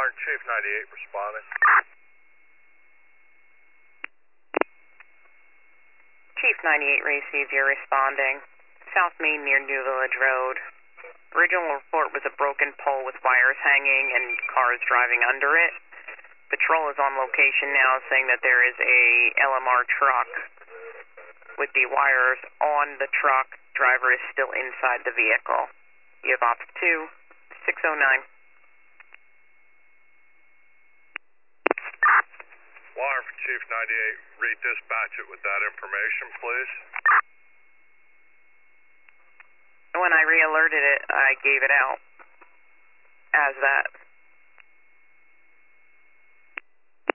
Chief 98 responding. Chief 98 received, you're responding. South Main near New Village Road. Original report was a broken pole with wires hanging and cars driving under it. Patrol is on location now saying that there is a LMR truck with the wires on the truck. Driver is still inside the vehicle. You have Ops 2, 609. Wire for Chief 98, redispatch it with that information, please. When I re-alerted it, I gave it out as that.